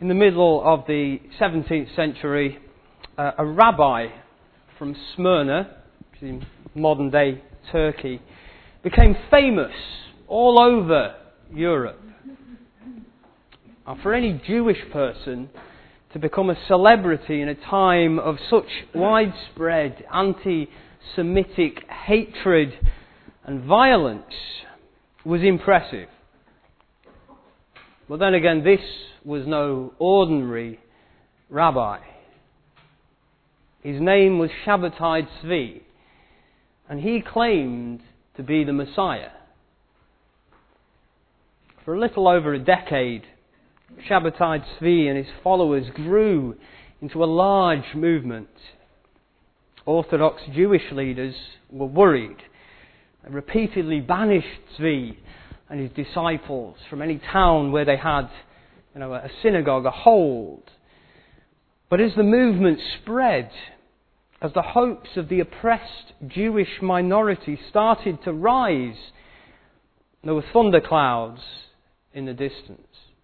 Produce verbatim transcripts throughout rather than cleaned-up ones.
In the middle of the seventeenth century, uh, a rabbi from Smyrna, which is in modern day Turkey, became famous all over Europe. And for any Jewish person to become a celebrity in a time of such widespread anti-Semitic hatred and violence was impressive. But then again, this was no ordinary rabbi. His name was Shabbatai Tzvi, and he claimed to be the Messiah. For a little over a decade, Shabbatai Tzvi and his followers grew into a large movement. Orthodox Jewish leaders were worried. They repeatedly banished Tzvi and his disciples from any town where they had, you know, a synagogue, a hold. But as the movement spread, as the hopes of the oppressed Jewish minority started to rise, there were thunderclouds in the distance.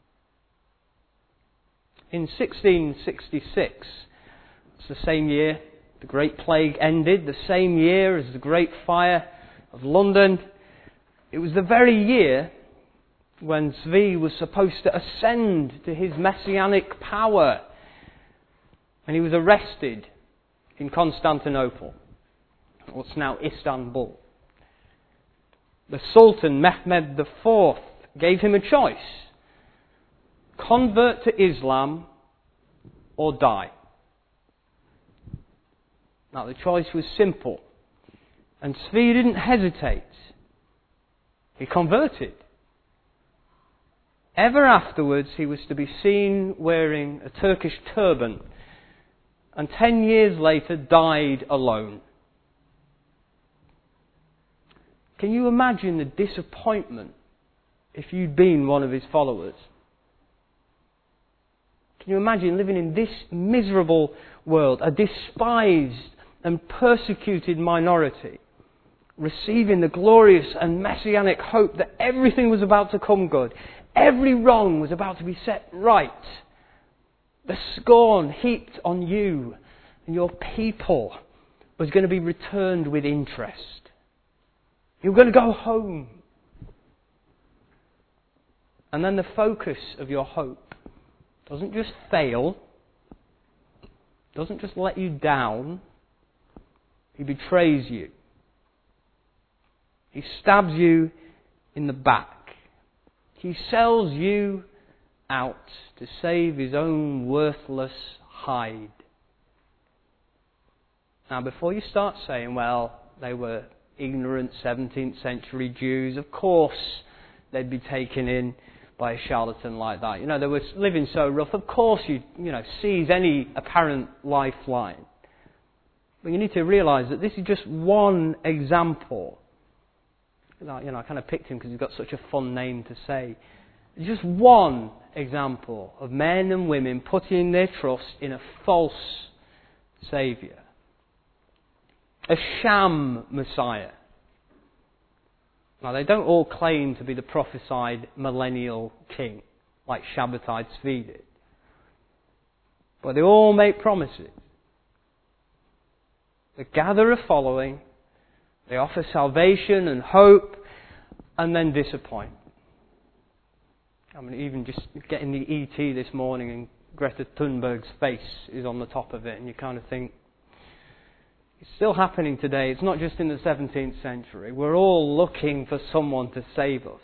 In sixteen sixty-six, it's the same year the Great Plague ended, the same year as the Great Fire of London. It was the very year when Tzvi was supposed to ascend to his messianic power, and he was arrested in Constantinople, what's now Istanbul. The Sultan Mehmed the Fourth gave him a choice: convert to Islam or die. Now the choice was simple, and Tzvi didn't hesitate. He converted. Ever afterwards he was to be seen wearing a Turkish turban, and ten years later died alone. Can you imagine the disappointment if you'd been one of his followers? Can you imagine living in this miserable world, a despised and persecuted minority, receiving the glorious and messianic hope that everything was about to come good, every wrong was about to be set right, the scorn heaped on you and your people was going to be returned with interest. You were going to go home. And then the focus of your hope doesn't just fail, doesn't just let you down, he betrays you. He stabs you in the back. He sells you out to save his own worthless hide. Now, before you start saying, well, they were ignorant seventeenth century Jews, of course they'd be taken in by a charlatan like that. You know, they were living so rough, of course you you know, seize any apparent lifeline. But you need to realise that this is just one example. You know, I kind of picked him because he's got such a fun name to say. It's just one example of men and women putting their trust in a false Saviour. A sham Messiah. Now, they don't all claim to be the prophesied millennial king, like Shabbatai Tzvi did. But they all make promises. They gather a following, they offer salvation and hope, and then disappoint. I mean, even just getting the E T this morning and Greta Thunberg's face is on the top of it, and you kind of think, it's still happening today. It's not just in the seventeenth century. We're all looking for someone to save us.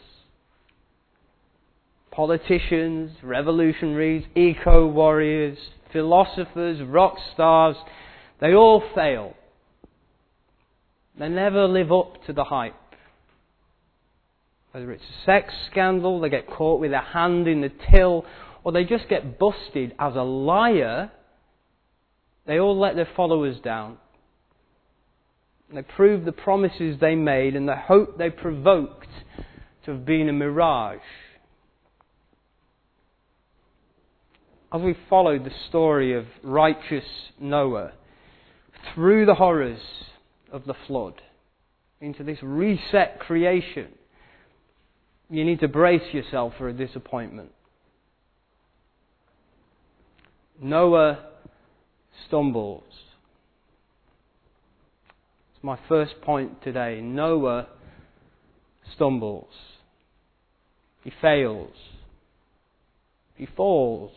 Politicians, revolutionaries, eco-warriors, philosophers, rock stars, they all fail. They never live up to the hype. Whether it's a sex scandal, they get caught with a hand in the till, or they just get busted as a liar, they all let their followers down. They prove the promises they made and the hope they provoked to have been a mirage. As we followed the story of righteous Noah through the horrors of the flood into this reset creation, you need to brace yourself for a disappointment. Noah stumbles. It's my first point today. Noah stumbles. He fails. He falls.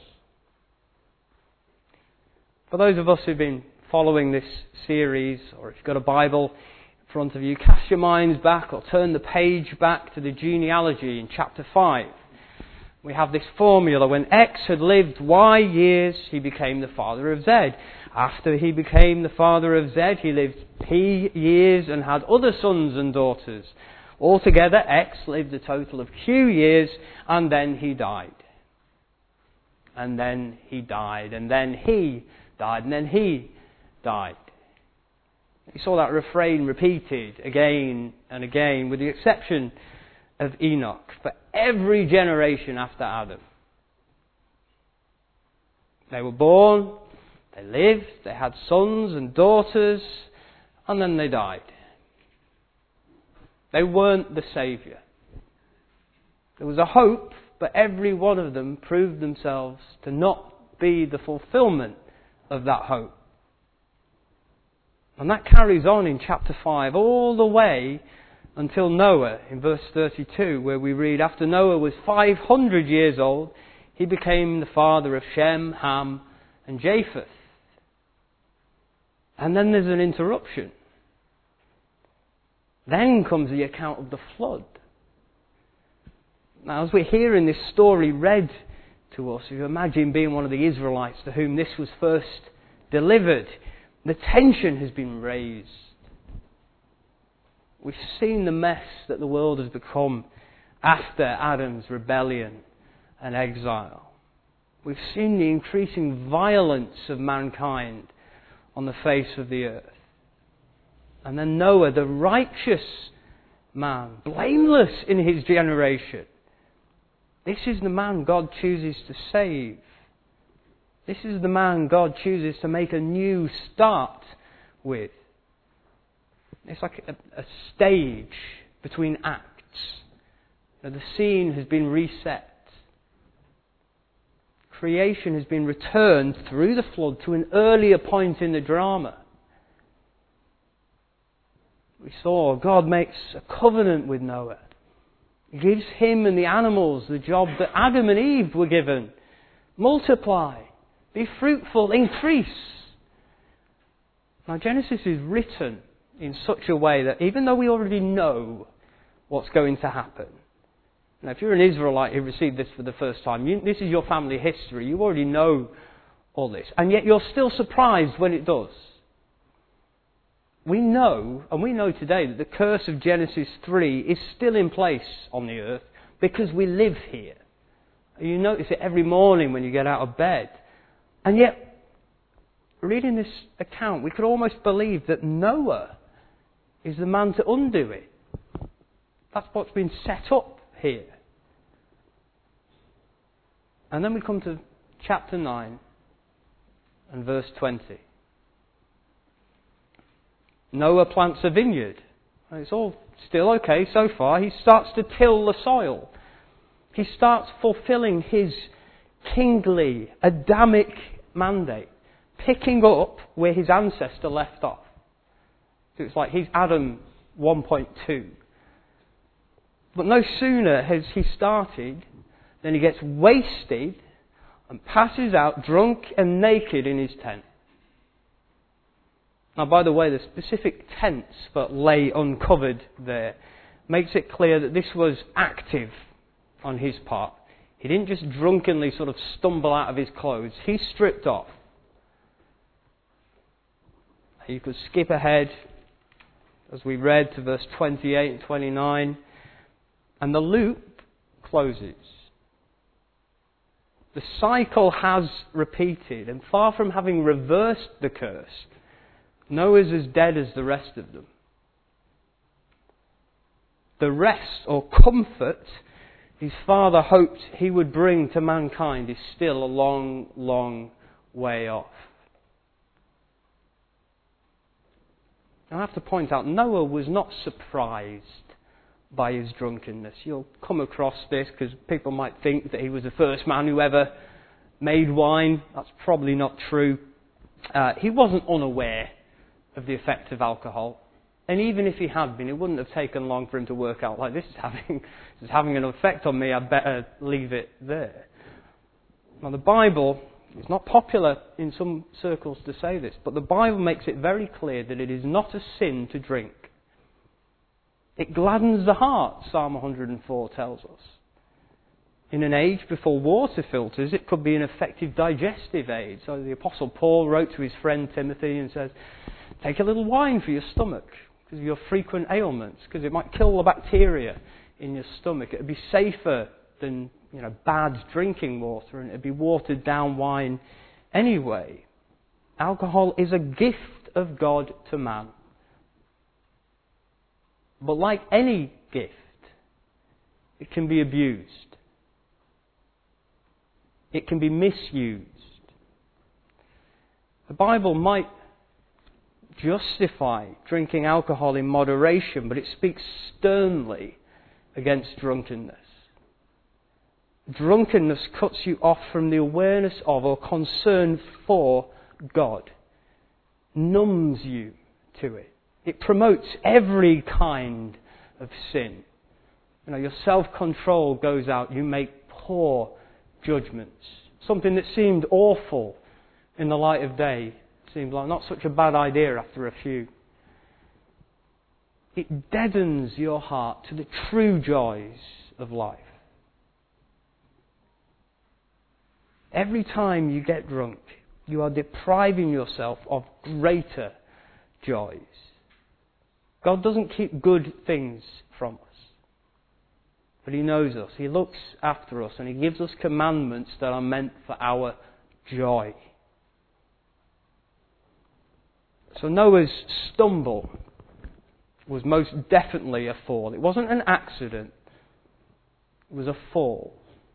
For those of us who've been following this series, or if you've got a Bible in front of you, cast your minds back or turn the page back to the genealogy in chapter five. We have this formula. When X had lived Y years, he became the father of Z. After he became the father of Z, he lived P years and had other sons and daughters. Altogether, X lived a total of Q years, and then he died. And then he died, and then he died, and then he died. You saw that refrain repeated again and again, with the exception of Enoch, for every generation after Adam. They were born, they lived, they had sons and daughters, and then they died. They weren't the Saviour. There was a hope, but every one of them proved themselves to not be the fulfilment of that hope. And that carries on in chapter five all the way until Noah in verse thirty-two, where we read, after Noah was five hundred years old, he became the father of Shem, Ham and Japheth. And then there's an interruption. Then comes the account of the flood. Now, as we're hearing this story read to us, you imagine being one of the Israelites to whom this was first delivered. The tension has been raised. We've seen the mess that the world has become after Adam's rebellion and exile. We've seen the increasing violence of mankind on the face of the earth. And then Noah, the righteous man, blameless in his generation. This is the man God chooses to save. This is the man God chooses to make a new start with. It's like a, a stage between acts. Now, the scene has been reset. Creation has been returned through the flood to an earlier point in the drama. We saw God makes a covenant with Noah. He gives him and the animals the job that Adam and Eve were given. Multiply, be fruitful, increase. Now, Genesis is written in such a way that even though we already know what's going to happen, now if you're an Israelite who received this for the first time, you, this is your family history, you already know all this, and yet you're still surprised when it does. We know, and we know today, that the curse of Genesis three is still in place on the earth because we live here. You notice it every morning when you get out of bed. And yet, reading this account, we could almost believe that Noah is the man to undo it. That's what's been set up here. And then we come to chapter nine and verse twenty. Noah plants a vineyard. It's all still okay so far. He starts to till the soil. He starts fulfilling his kingly, Adamic mandate, picking up where his ancestor left off. So it's like he's Adam one point two. But no sooner has he started than he gets wasted and passes out drunk and naked in his tent. Now, by the way, the specific tense that lay uncovered there makes it clear that this was active on his part. He didn't just drunkenly sort of stumble out of his clothes. He stripped off. You could skip ahead, as we read, to verse twenty-eight and twenty-nine. And the loop closes. The cycle has repeated, and far from having reversed the curse, Noah's as dead as the rest of them. The rest or comfort his father hoped he would bring to mankind is still a long, long way off. I have to point out, Noah was not surprised by his drunkenness. You'll come across this because people might think that he was the first man who ever made wine. That's probably not true. Uh, he wasn't unaware of the effect of alcohol. And even if he had been, it wouldn't have taken long for him to work out, like, this is having, this is having an effect on me, I'd better leave it there. Now, the Bible, it's not popular in some circles to say this, but the Bible makes it very clear that it is not a sin to drink. It gladdens the heart, Psalm one hundred four tells us. In an age before water filters, it could be an effective digestive aid. So the Apostle Paul wrote to his friend Timothy and says, take a little wine for your stomach because of your frequent ailments, because it might kill the bacteria in your stomach. It would be safer than, you know, bad drinking water, and it would be watered down wine anyway. Alcohol is a gift of God to man. But like any gift, it can be abused. It can be misused. The Bible might justify drinking alcohol in moderation, but it speaks sternly against drunkenness. Drunkenness cuts you off from the awareness of or concern for God, numbs you to it. It promotes every kind of sin. You know, your self-control goes out. You make poor judgments. Something that seemed awful in the light of day seemed like not such a bad idea after a few. It deadens your heart to the true joys of life. Every time you get drunk, you are depriving yourself of greater joys. God doesn't keep good things from us. But He knows us. He looks after us, and He gives us commandments that are meant for our joy. So Noah's stumble was most definitely a fall. It wasn't an accident. It was a fall.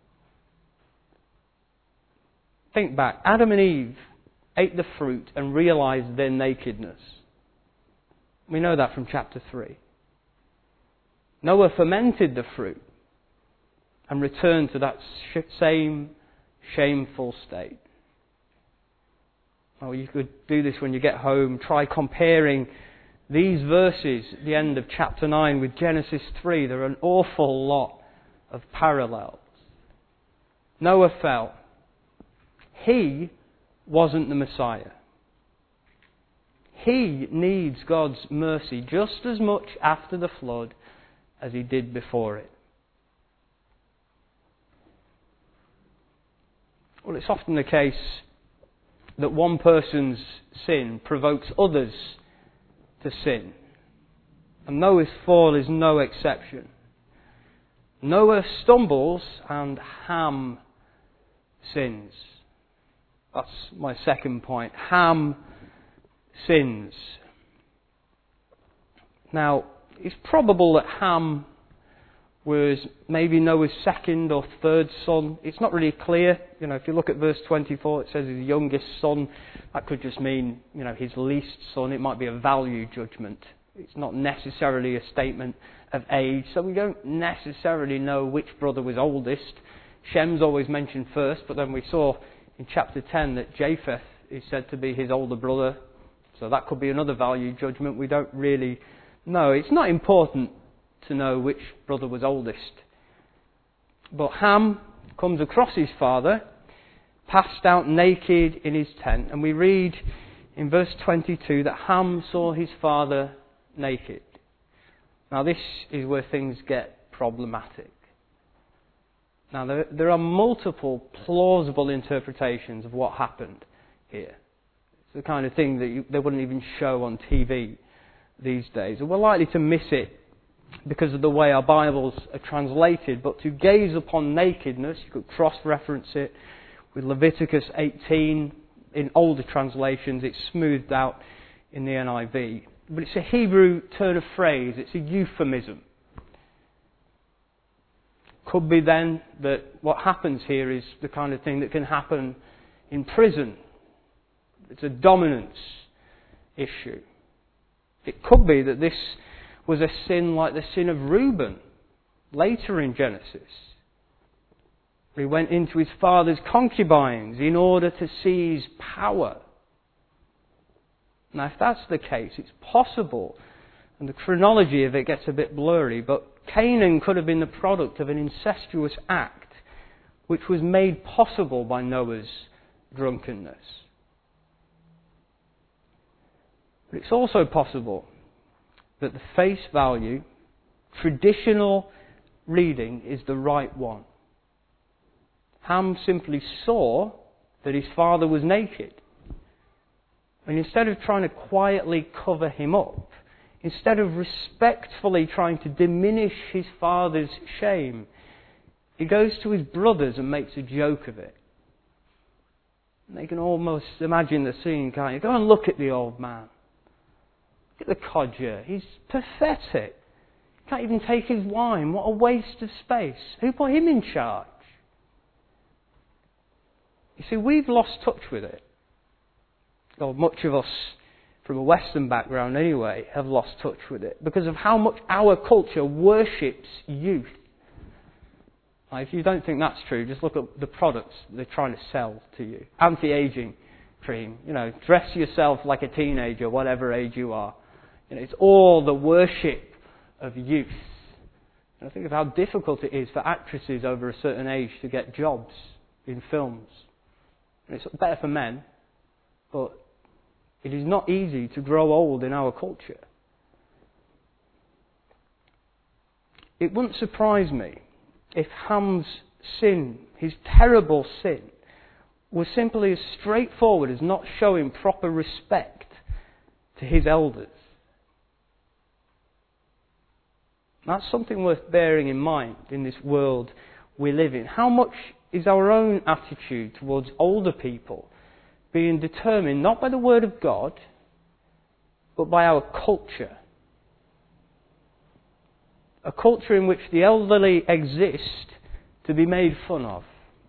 Think back. Adam and Eve ate the fruit and realized their nakedness. We know that from chapter three. Noah fermented the fruit and returned to that same shameful state. Oh, you could do this when you get home. Try comparing these verses at the end of chapter nine with Genesis three. There are an awful lot of parallels. Noah fell. He wasn't the Messiah. He needs God's mercy just as much after the flood as he did before it. Well, it's often the case that one person's sin provokes others to sin. And Noah's fall is no exception. Noah stumbles and Ham sins. That's my second point. Ham sins. Now, it's probable that Ham was maybe Noah's second or third son. It's not really clear. You know, if you look at verse twenty-four, it says his youngest son. That could just mean, you know, his least son. It might be a value judgment. It's not necessarily a statement of age. So we don't necessarily know which brother was oldest. Shem's always mentioned first, but then we saw in chapter ten that Japheth is said to be his older brother. So that could be another value judgment. We don't really know. It's not important to know which brother was oldest. But Ham comes across his father, passed out naked in his tent. And we read in verse twenty-two that Ham saw his father naked. Now this is where things get problematic. Now there, there are multiple plausible interpretations of what happened here. It's the kind of thing that you, they wouldn't even show on T V these days. And we're likely to miss it because of the way our Bibles are translated. But to gaze upon nakedness, you could cross-reference it with Leviticus eighteen. In older translations, it's smoothed out in the N I V. But it's a Hebrew turn of phrase. It's a euphemism. Could be then that what happens here is the kind of thing that can happen in prison. It's a dominance issue. It could be that this was a sin like the sin of Reuben later in Genesis. He went into his father's concubines in order to seize power. Now, if that's the case, it's possible, and the chronology of it gets a bit blurry, but Canaan could have been the product of an incestuous act which was made possible by Noah's drunkenness. But it's also possible that the face value, traditional reading, is the right one. Ham simply saw that his father was naked. And instead of trying to quietly cover him up, instead of respectfully trying to diminish his father's shame, he goes to his brothers and makes a joke of it. And they can almost imagine the scene, can't you? Go and look at the old man. Look at the codger. He's pathetic. Can't even take his wine. What a waste of space. Who put him in charge? You see, we've lost touch with it. Well, much of us, from a Western background anyway, have lost touch with it because of how much our culture worships youth. Now, if you don't think that's true, just look at the products they're trying to sell to you. Anti-aging cream. You know, dress yourself like a teenager, whatever age you are. You know, it's all the worship of youth. And I think of how difficult it is for actresses over a certain age to get jobs in films. And it's better for men, but it is not easy to grow old in our culture. It wouldn't surprise me if Ham's sin, his terrible sin, was simply as straightforward as not showing proper respect to his elders. That's something worth bearing in mind in this world we live in. How much is our own attitude towards older people being determined not by the Word of God, but by our culture? A culture in which the elderly exist to be made fun of.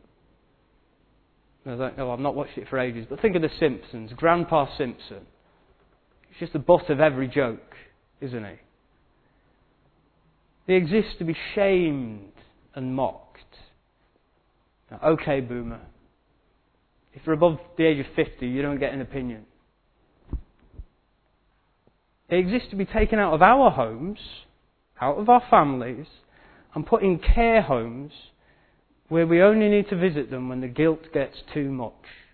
I don't know, I've not watched it for ages, but think of The Simpsons. Grandpa Simpson. He's just the butt of every joke, isn't he? They exist to be shamed and mocked. Now, okay, boomer. If you're above the age of fifty, you don't get an opinion. They exist to be taken out of our homes, out of our families, and put in care homes where we only need to visit them when the guilt gets too much.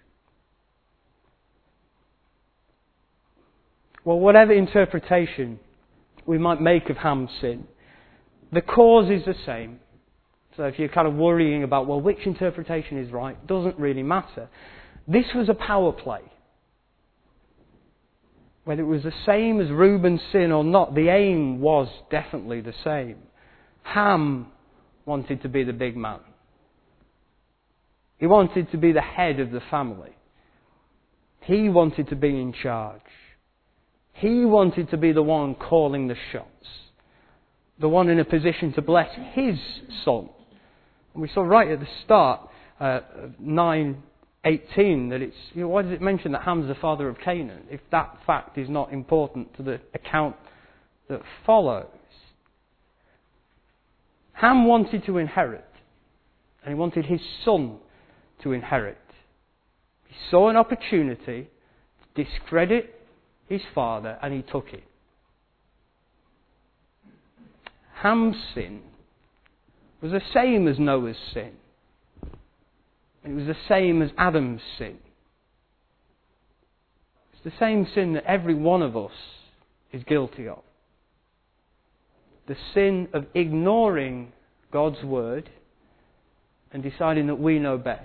Well, whatever interpretation we might make of Ham's sin, the cause is the same. So if you're kind of worrying about, well, which interpretation is right, doesn't really matter. This was a power play. Whether it was the same as Reuben's sin or not, the aim was definitely the same. Ham wanted to be the big man. He wanted to be the head of the family. He wanted to be in charge. He wanted to be the one calling the shots. The one in a position to bless his son. And we saw right at the start, uh, nine eighteen, that it's, you know, why does it mention that Ham's the father of Canaan, if that fact is not important to the account that follows? Ham wanted to inherit, and he wanted his son to inherit. He saw an opportunity to discredit his father, and he took it. Ham's sin was the same as Noah's sin. It was the same as Adam's sin. It's the same sin that every one of us is guilty of. The sin of ignoring God's word and deciding that we know best.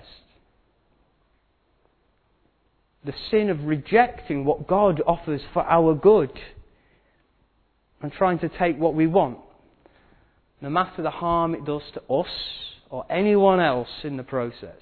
The sin of rejecting what God offers for our good and trying to take what we want, no matter the harm it does to us or anyone else in the process.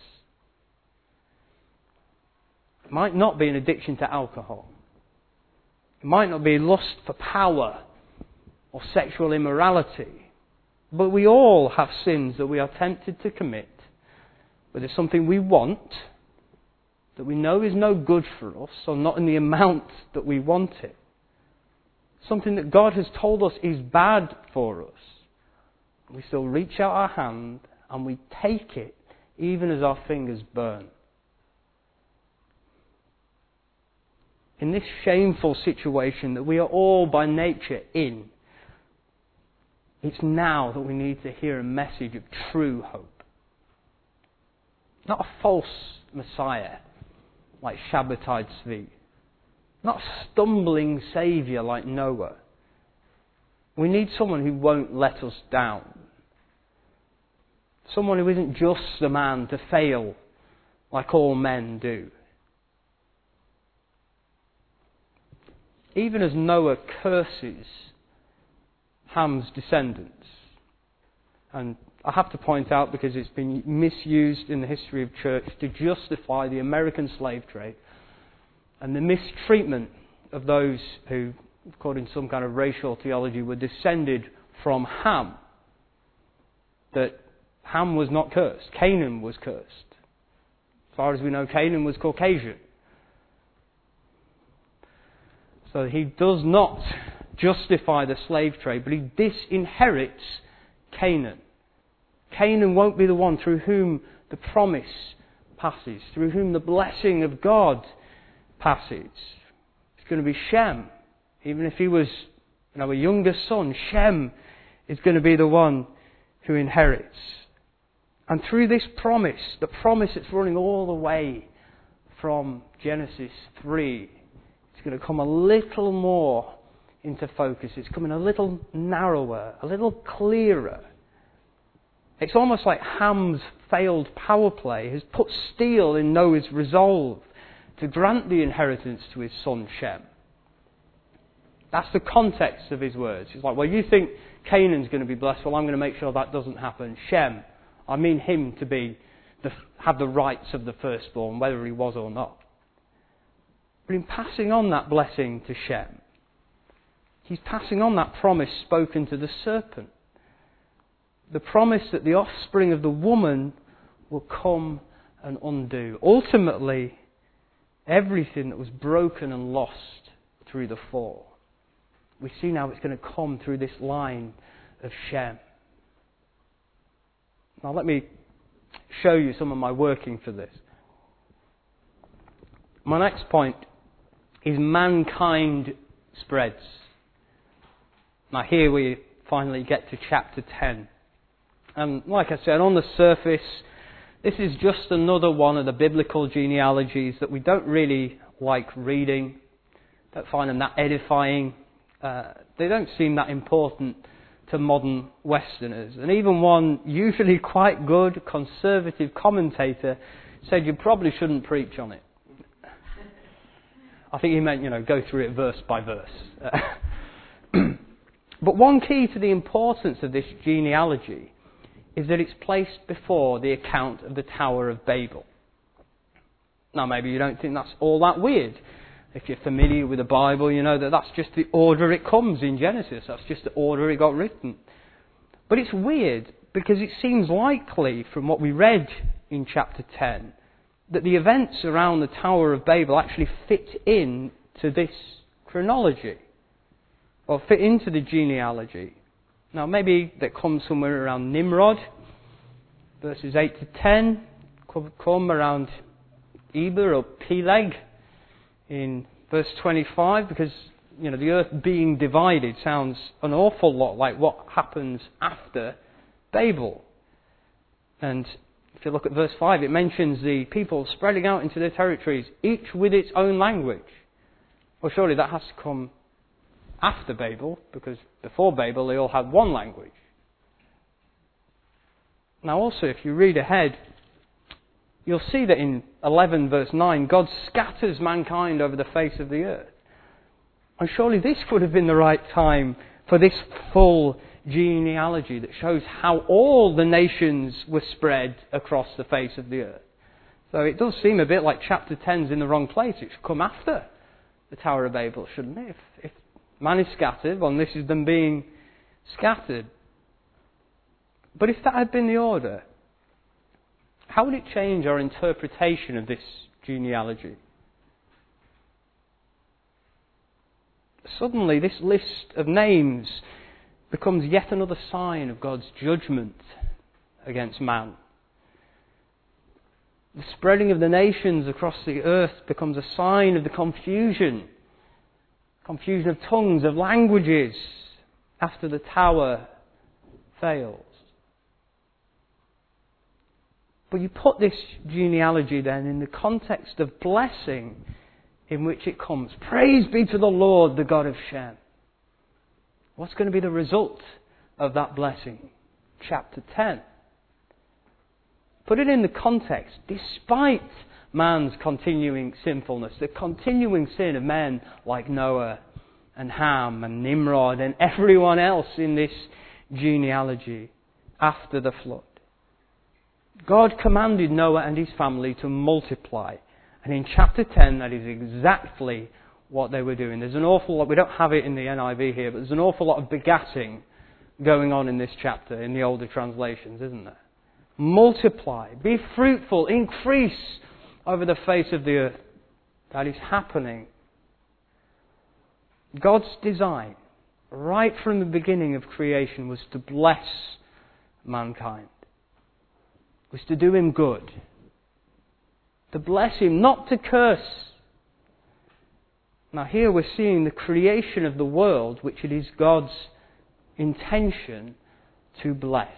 It might not be an addiction to alcohol. It might not be lust for power or sexual immorality. But we all have sins that we are tempted to commit. Whether it's something we want, that we know is no good for us, or not in the amount that we want it. Something that God has told us is bad for us. We still reach out our hand and we take it even as our fingers burn. In this shameful situation that we are all by nature in, it's now that we need to hear a message of true hope. Not a false Messiah like Shabbatai Tzvi. Not a stumbling Saviour like Noah. We need someone who won't let us down. Someone who isn't just a man to fail like all men do. Even as Noah curses Ham's descendants, and I have to point out because it's been misused in the history of church to justify the American slave trade and the mistreatment of those who, according to some kind of racial theology, were descended from Ham, that Ham was not cursed. Canaan was cursed. As far as we know, Canaan was Caucasian. So he does not justify the slave trade, but he disinherits Canaan. Canaan won't be the one through whom the promise passes, through whom the blessing of God passes. It's going to be Shem. Even if he was, you know, a younger son, Shem is going to be the one who inherits. And through this promise, the promise that's running all the way from Genesis three, it's going to come a little more into focus. It's coming a little narrower, a little clearer. It's almost like Ham's failed power play has put steel in Noah's resolve to grant the inheritance to his son Shem. That's the context of his words. It's like, well, you think Canaan's going to be blessed, well, I'm going to make sure that doesn't happen. Shem, I mean him to be the, have the rights of the firstborn, whether he was or not. But in passing on that blessing to Shem, he's passing on that promise spoken to the serpent. The promise that the offspring of the woman will come and undo. Ultimately, everything that was broken and lost through the fall, we see now it's going to come through this line of Shem. Now let me show you some of my working for this. My next point is mankind spreads. Now here we finally get to chapter ten. And like I said, on the surface, this is just another one of the biblical genealogies that we don't really like reading, don't find them that edifying. Uh, they don't seem that important to modern Westerners. And even one usually quite good conservative commentator said you probably shouldn't preach on it. I think he meant, you know, go through it verse by verse. But one key to the importance of this genealogy is that it's placed before the account of the Tower of Babel. Now, maybe you don't think that's all that weird. If you're familiar with the Bible, you know that that's just the order it comes in Genesis. That's just the order it got written. But it's weird because it seems likely from what we read in chapter ten that the events around the Tower of Babel actually fit in to this chronology or fit into the genealogy. Now, maybe that comes somewhere around Nimrod, verses eight to ten, come around Eber or Peleg in verse twenty-five, because, you know, the earth being divided sounds an awful lot like what happens after Babel. And if you look at verse five, it mentions the people spreading out into their territories, each with its own language. Well, surely that has to come after Babel, because before Babel they all had one language. Now also, if you read ahead, you'll see that in eleven verse nine, God scatters mankind over the face of the earth. And surely this would have been the right time for this full genealogy that shows how all the nations were spread across the face of the earth. So it does seem a bit like chapter ten's in the wrong place. It should come after the Tower of Babel, shouldn't it? If, if man is scattered, well, this is them being scattered. But if that had been the order, how would it change our interpretation of this genealogy? Suddenly, this list of names becomes yet another sign of God's judgment against man. The spreading of the nations across the earth becomes a sign of the confusion. Confusion of tongues, of languages, after the tower fails. But you put this genealogy then in the context of blessing in which it comes. Praise be to the Lord, the God of Shem. What's going to be the result of that blessing? Chapter ten. Put it in the context. Despite man's continuing sinfulness, the continuing sin of men like Noah and Ham and Nimrod and everyone else in this genealogy after the flood, God commanded Noah and his family to multiply. And in chapter ten, that is exactly what they were doing. There's an awful lot, we don't have it in the N I V here, but there's an awful lot of begatting going on in this chapter in the older translations, isn't there? Multiply, be fruitful, increase over the face of the earth. That is happening. God's design, right from the beginning of creation, was to bless mankind. Was to do him good. To bless him, not to curse. Now here we're seeing the creation of the world, which it is God's intention to bless.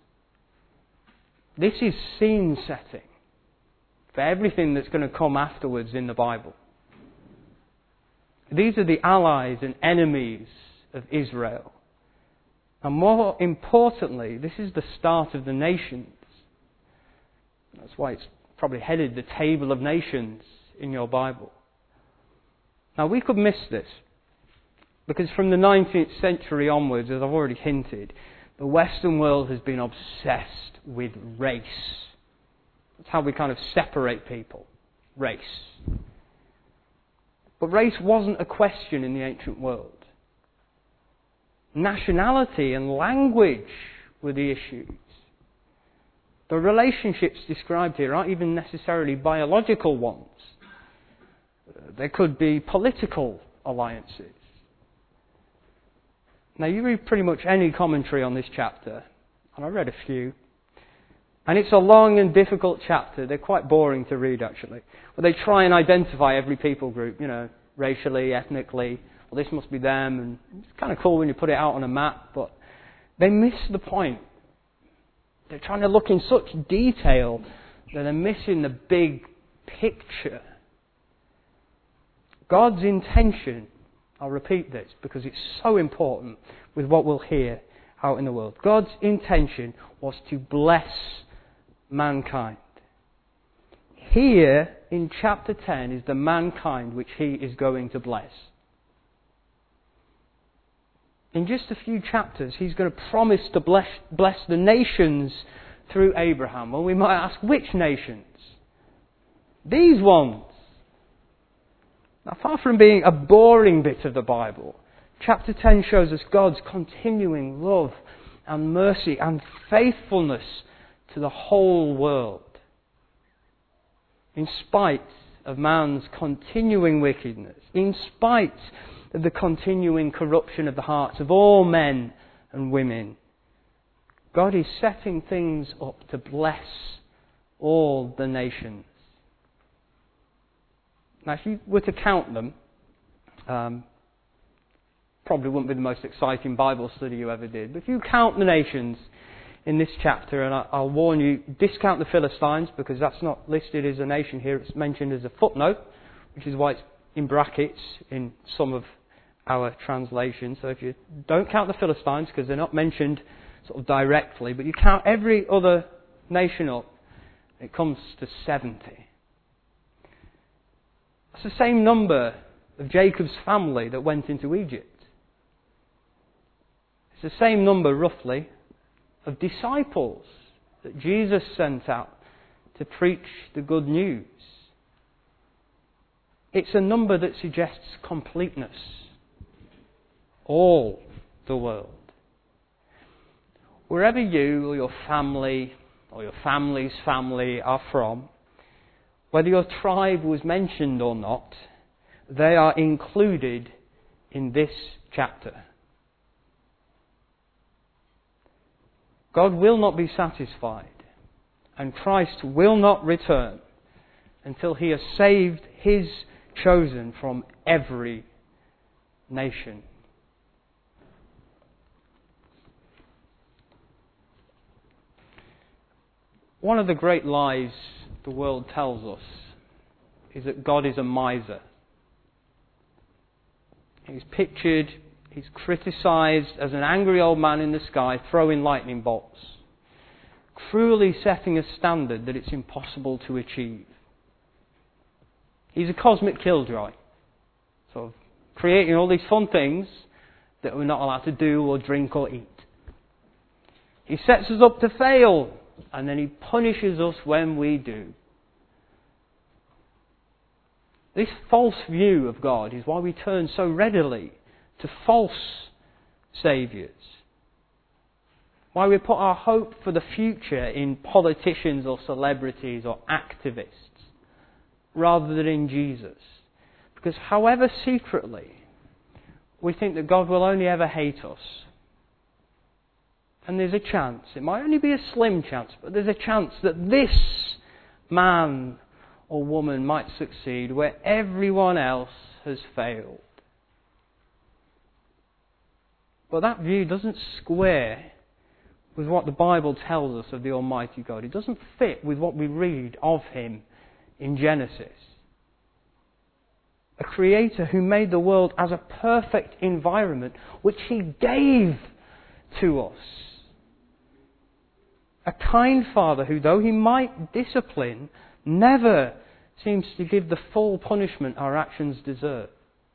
This is scene setting for everything that's going to come afterwards in the Bible. These are the allies and enemies of Israel. And more importantly, this is the start of the nations. That's why it's probably headed the Table of Nations in your Bible. Now we could miss this, because from the nineteenth century onwards, as I've already hinted, the Western world has been obsessed with race. That's how we kind of separate people. Race. But race wasn't a question in the ancient world. Nationality and language were the issues. The relationships described here aren't even necessarily biological ones. There could be political alliances. Now you read pretty much any commentary on this chapter, and I read a few, and it's a long and difficult chapter. They're quite boring to read actually. But they try and identify every people group, you know, racially, ethnically. Well, this must be them, and it's kind of cool when you put it out on a map, but they miss the point. They're trying to look in such detail that they're missing the big picture. God's intention, I'll repeat this because it's so important with what we'll hear out in the world. God's intention was to bless mankind. Here in chapter ten is the mankind which he is going to bless. In just a few chapters, he's going to promise to bless, bless the nations through Abraham. Well, we might ask, which nations? These ones. Now, far from being a boring bit of the Bible, chapter ten shows us God's continuing love and mercy and faithfulness to the whole world. In spite of man's continuing wickedness, in spite of the continuing corruption of the hearts of all men and women, God is setting things up to bless all the nations. Now, if you were to count them, um, probably wouldn't be the most exciting Bible study you ever did, but if you count the nations in this chapter, and I, I'll warn you, discount the Philistines, because that's not listed as a nation here, it's mentioned as a footnote, which is why it's in brackets in some of our translations. So if you don't count the Philistines, because they're not mentioned sort of directly, but you count every other nation up, it comes to seventy. It's the same number of Jacob's family that went into Egypt. It's the same number, roughly, of disciples that Jesus sent out to preach the good news. It's a number that suggests completeness. All the world. Wherever you or your family or your family's family are from, whether your tribe was mentioned or not, they are included in this chapter. God will not be satisfied And Christ will not return until he has saved his chosen from every nation. One of the great lies the world tells us is that God is a miser. He's pictured, he's criticised as an angry old man in the sky throwing lightning bolts, cruelly setting a standard that it's impossible to achieve. He's a cosmic killjoy, sort of creating all these fun things that we're not allowed to do or drink or eat. He sets us up to fail, and then he punishes us when we do. This false view of God is why we turn so readily to false saviours. Why we put our hope for the future in politicians or celebrities or activists rather than in Jesus. Because however secretly we think that God will only ever hate us, and there's a chance, it might only be a slim chance, but there's a chance that this man or woman might succeed where everyone else has failed. But that view doesn't square with what the Bible tells us of the Almighty God. It doesn't fit with what we read of him in Genesis. A creator who made the world as a perfect environment which he gave to us. A kind father who, though he might discipline, never seems to give the full punishment our actions deserve.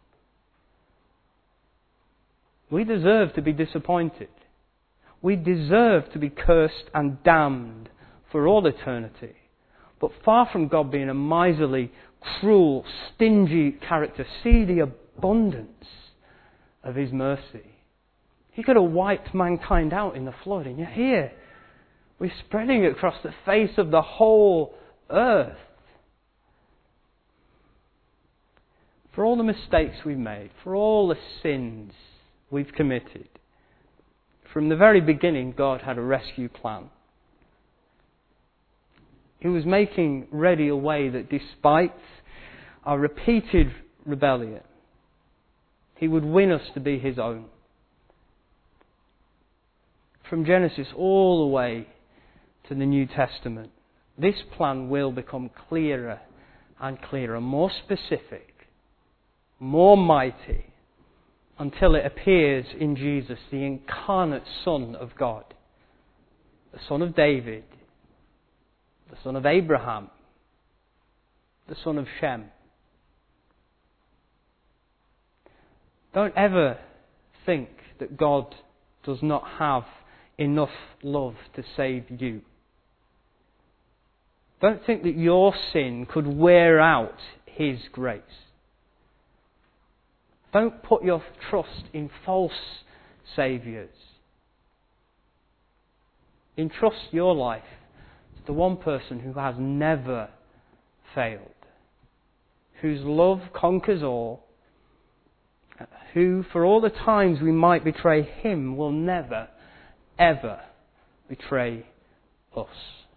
We deserve to be disappointed. We deserve to be cursed and damned for all eternity. But far from God being a miserly, cruel, stingy character, see the abundance of his mercy. He could have wiped mankind out in the flood, and yet here we're spreading it across the face of the whole earth. For all the mistakes we've made, for all the sins we've committed, from the very beginning God had a rescue plan. He was making ready a way that despite our repeated rebellion, he would win us to be his own. From Genesis all the way to the New Testament, this plan will become clearer and clearer, more specific, more mighty, until it appears in Jesus, the incarnate Son of God, the Son of David, the Son of Abraham, the Son of Shem. Don't ever think that God does not have enough love to save you. Don't think that your sin could wear out his grace. Don't put your trust in false saviours. Entrust your life to the one person who has never failed, whose love conquers all, who, for all the times we might betray him, will never, ever betray us.